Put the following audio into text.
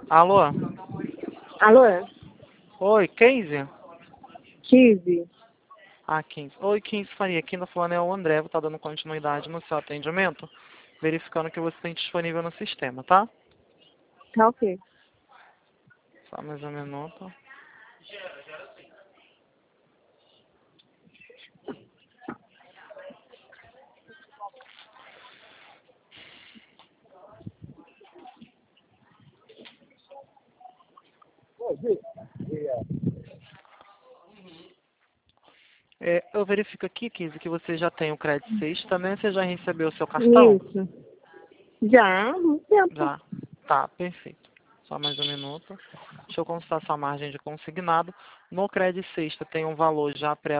Alô? Alô? Oi, Casey? 15? Ah, 15. Oi, 15 Faria. Aqui na falando é o André. Vou estar dando continuidade no seu atendimento, verificando que você tem disponível no sistema, tá? Tá ok. Só mais um minuto. Eu verifico aqui, 15, que você já tem o crédito sexta, né? Você já recebeu o seu cartão? Isso. Já, há muito tempo. Já. Tá, perfeito. Só mais um minuto. Deixa eu consultar sua margem de consignado. No crédito sexta tem um valor já pré